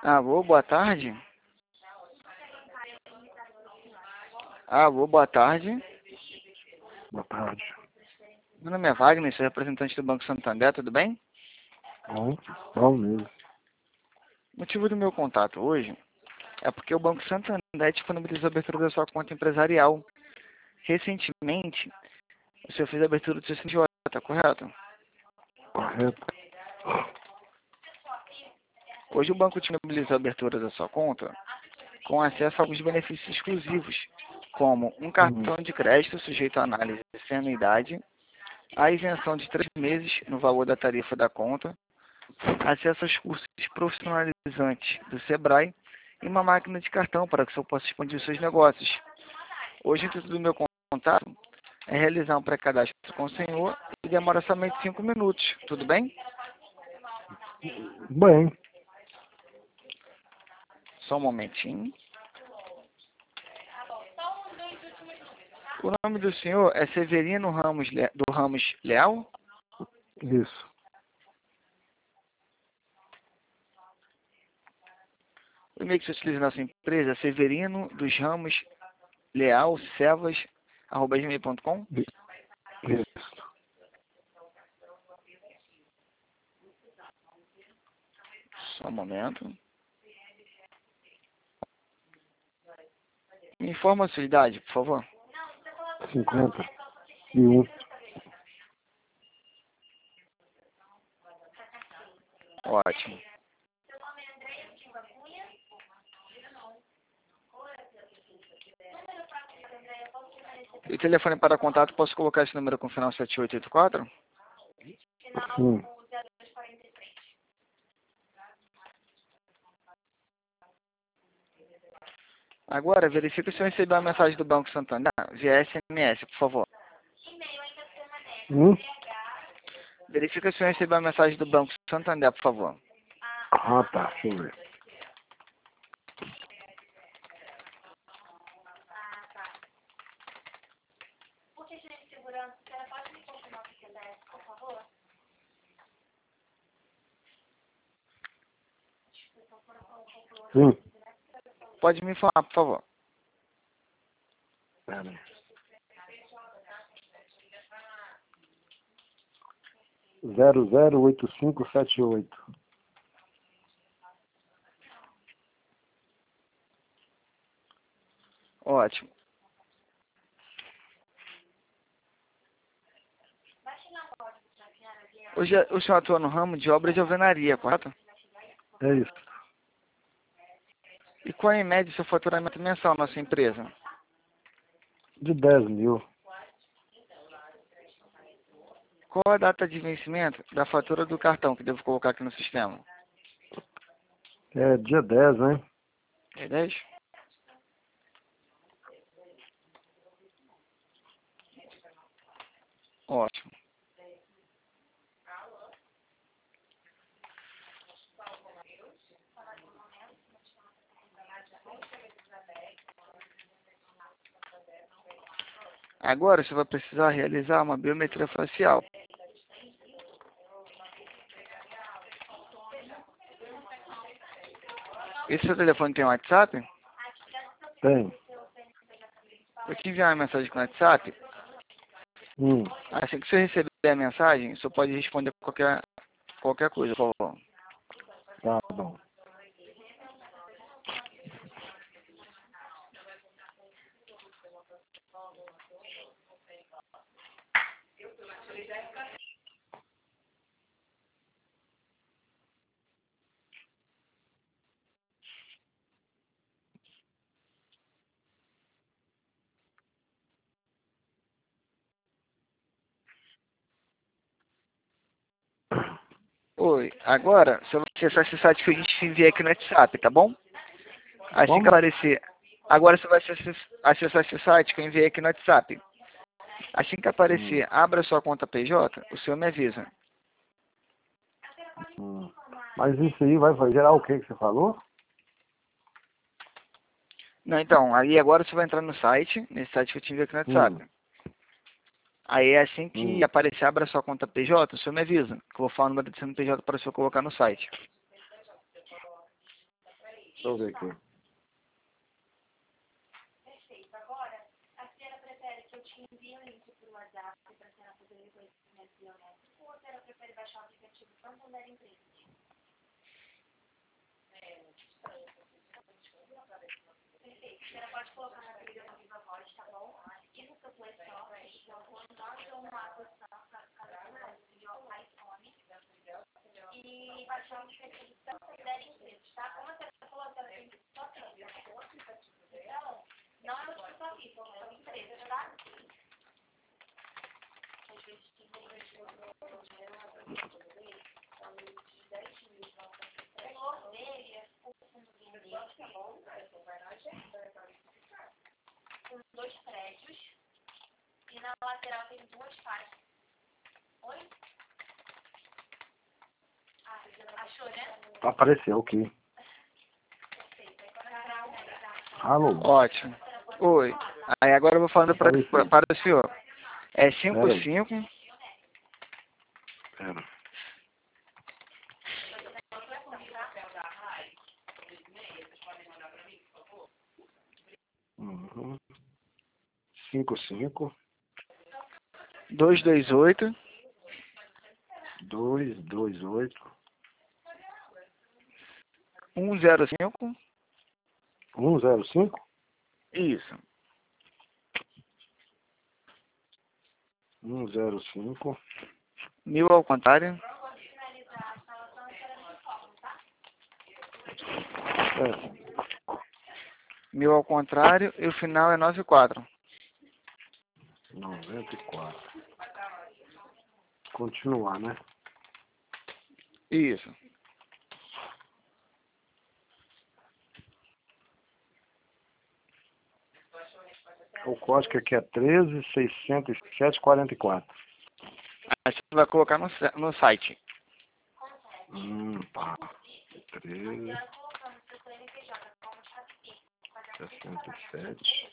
Alô, boa tarde. Alô, boa tarde. Boa tarde. Meu nome é Wagner, sou representante do Banco Santander, tudo bem? Bom mesmo. O motivo do meu contato hoje é porque o Banco Santander disponibilizou a abertura da sua conta empresarial. Recentemente, o senhor fez a abertura do seu CNPJ, correto? Correto. Hoje o banco disponibilizou a abertura da sua conta com acesso a alguns benefícios exclusivos, como um cartão de crédito sujeito à análise sem anuidade, a isenção de 3 meses no valor da tarifa da conta, acesso aos cursos profissionalizantes do Sebrae e uma máquina de cartão para que o senhor possa expandir os seus negócios. Hoje, o intuito do meu contato é realizar um pré-cadastro com o senhor e demora somente 5 minutos. Tudo bem? Bem, Só um momentinho. O nome do senhor é Severino Ramos Leal? isso. O e-mail que você utiliza na sua empresa é Severino dos Ramos Leal Sevas@gmail.com. Isso. Só um momento. Me informa a sua idade, por favor. 51. Ótimo. E o telefone para contato, posso colocar esse número com final 7884? Sim. Agora, verifique se eu recebi a mensagem do Banco Santander via SMS, por favor. Verifique se eu recebi a mensagem do Banco Santander, por favor. Ah, tá. Deixa eu ver. Sim. Pode me informar, por favor. Pera aí. 008578. Ótimo. Hoje o senhor atua no ramo de obras de alvenaria, correto? É isso. E qual é, em média, o seu faturamento mensal na sua empresa? De 10 mil. Qual a data de vencimento da fatura do cartão que devo colocar aqui no sistema? É dia 10, né? É 10? Ótimo. Agora você vai precisar realizar uma biometria facial. Esse seu telefone tem WhatsApp? Tem. Vou te enviar uma mensagem com o WhatsApp. Hum. Assim que você receber a mensagem, você pode responder qualquer coisa, por favor. Tá bom. Oi, agora você vai acessar esse site que eu te enviei aqui no WhatsApp, tá bom? Assim que Como? aparecer. Agora você vai acessar esse site que eu enviei aqui no WhatsApp. Assim que aparecer, abra sua conta PJ, o senhor me avisa. Mas isso aí vai gerar o que você falou? Não, então, aí agora você vai entrar no site, nesse site que eu te enviei aqui no WhatsApp. Aí assim que aparecer, abra sua conta PJ, o senhor me avisa, que eu vou falar o número do CNPJ para o senhor colocar no site. Deixa eu ver aqui. Perfeito. Agora, a senhora prefere que eu te envie um link por WhatsApp para a senhora fazer o reconhecimento biométrico ou a senhora prefere baixar o aplicativo Santander Empresas? Perfeito. A senhora pode colocar na trilha no Viva Voz, tá bom? E no seu Play Store, então, Android ou no Apple Store, iPhone, e baixar o aplicativo Santander Empresas, tá? Como a senhora falou, a senhora tem que só ter então, não é o tipo da FIFA, é uma empresa, tá? O logo dele é o fundozinho dele, com 2 prédios, e na lateral tem 2 faixas. Oi? Ah, achou, né? Apareceu aqui. Alô? Ótimo. Oi. Aí agora eu vou falando para o senhor. É Pera aí. 55 Pera. Uhum. 55 228 228 105. 105 Isso. 105 1000 ao contrário. é, 1000 ao contrário e o final é 94. 94. Continuar, né? Isso. O código aqui é 13.607.44. Aí você vai colocar no site. Tá. 13.67.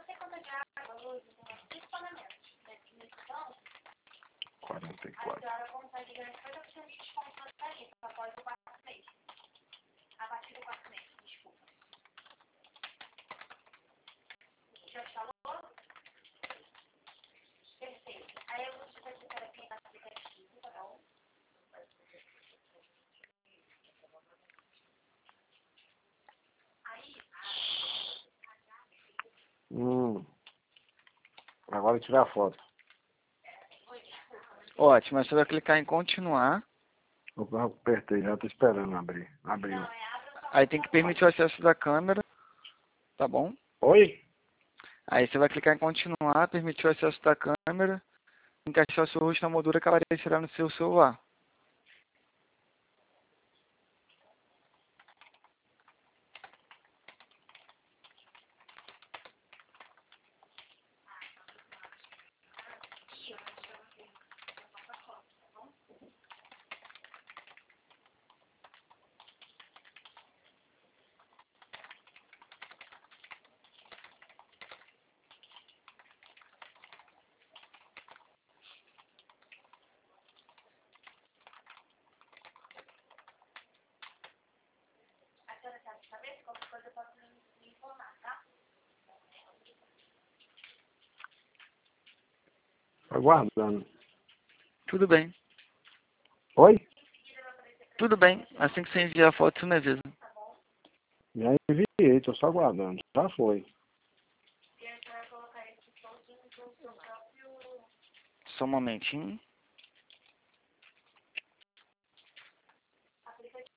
44. Aí eu vou te fazer aqui no aplicativo, tá bom? Agora tirar a foto. Ótimo. Aí você vai clicar em continuar. Eu apertei, já tô esperando abrir. Abriu. Aí tem que permitir o acesso da câmera. Tá bom? Oi? Aí você vai clicar em continuar, permitir o acesso da câmera, encaixar o seu rosto na moldura que aparecerá no seu celular. A senhora sabe saber se qualquer coisa eu posso me informar, tá? Aguardando. Tudo bem. Oi? Tudo bem. Assim que você enviar a foto, você me avisa. Já enviei, tô só aguardando. Já foi. E a senhora vai colocar esse solzinho no seu próprio Só um momentinho. aplicativo.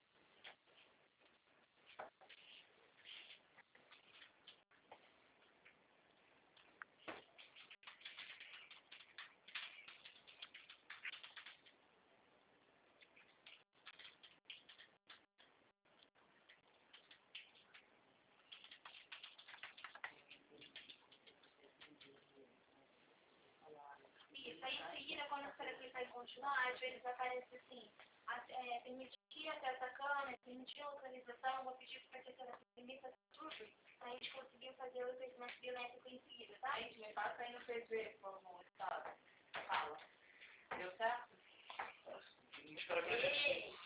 Isso, aí em seguida, quando a senhora clicar em continuar, às vezes aparece assim, permitir acesso à câmera, permitir localização, vou pedir para que a senhora permita tudo, para a gente conseguir fazer o reconhecimento biométrico em seguida, tá? Gente, me passa aí no PV, como estava. Fala. Deu certo?